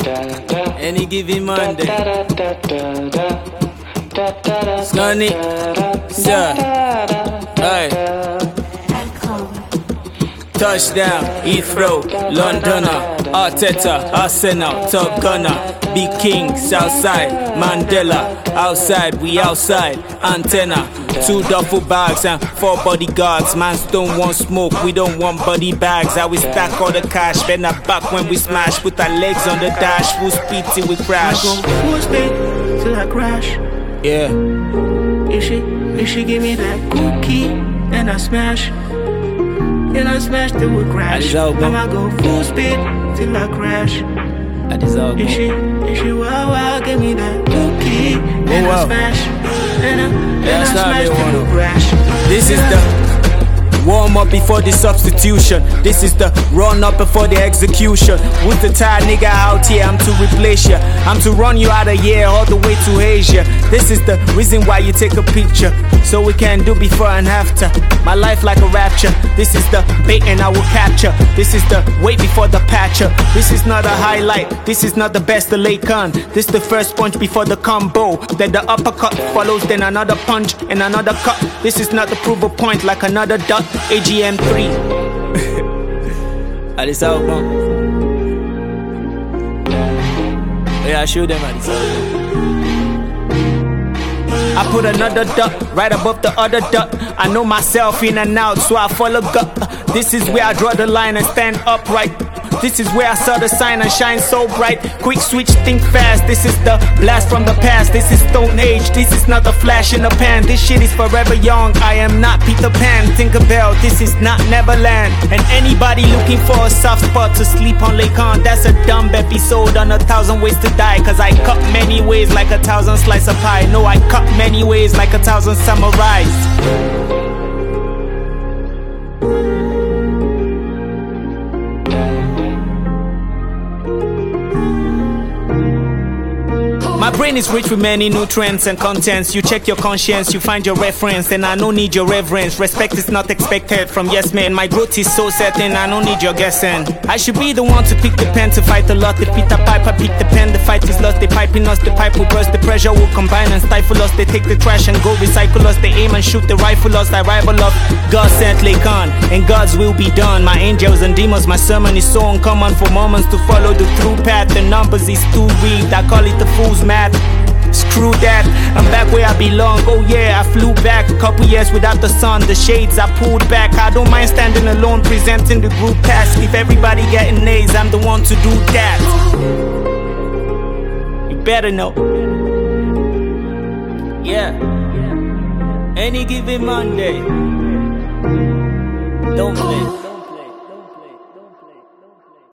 Any given Monday. Sunny, sir. Hey. Touchdown, Heathrow, Londoner, Arteta, Arsenal, Top Gunner, Big King, Southside, Mandela, outside, we outside, antenna, 2 duffel bags and 4 bodyguards. Mans don't want smoke, we don't want body bags. I will stack all the cash, bend our back when we smash, put our legs on the dash, full speed till we crash. I go full speed till I crash. Yeah. If she give me that cookie, and I smash. And I smash till we crash. I'ma go full speed till I crash. If she wow, give me that cookie, and I smash. And I smash till we crash. This is the warm up before the substitution. This is the run up before the execution. With the tired nigga out here, I'm to replace ya. I'm to run you out of here all the way to Asia. This is the reason why you take a picture, so we can do before and after. My life like a rapture. This is the bait and I will capture. This is the wait before the patcher. This is not a highlight. This is not the best the late con. This the first punch before the combo. Then the uppercut follows, then another punch and another cut. This is not the prove a point like another dot. AGM 3. At this album. Yeah, I show them at this album. I put another dot right above the other dot. I know myself in and out, so I follow gut. This is where I draw the line and stand upright. This is where I saw the sign and shine so bright. Quick switch, think fast. This is the blast from the past. This is Stone Age. This is not a flash in the pan. This shit is forever young. I am not Peter Pan. Tinkerbell. This is not Neverland. And anybody looking for a soft spot to sleep on Lake On, that's a dumb episode on 1,000 ways to die. Cause I cut many ways like 1,000 slice of pie. No, I cut many ways like 1,000 samurais. My brain is rich with many nutrients and contents. You check your conscience, you find your reference, and I don't need your reverence. Respect is not expected from yes men. My growth is so certain, I don't need your guessing. I should be the one to pick the pen to fight a lot. They beat the pipe, I pick the pen. The fight is lost, they piping us, the pipe will burst. The pressure will combine and stifle us. They take the trash and go recycle us. They aim and shoot the rifle us. I rival of God sent Lake On, and God's will be done. My angels and demons, my sermon is so uncommon for moments to follow the true path. The numbers is too weak, I call it the fool's math. Screw that, I'm back where I belong. Oh yeah, I flew back a couple years without the sun. The shades I pulled back. I don't mind standing alone, presenting the group task. If everybody getting A's, I'm the one to do that. You better know. Yeah. Any given Monday. Don't play.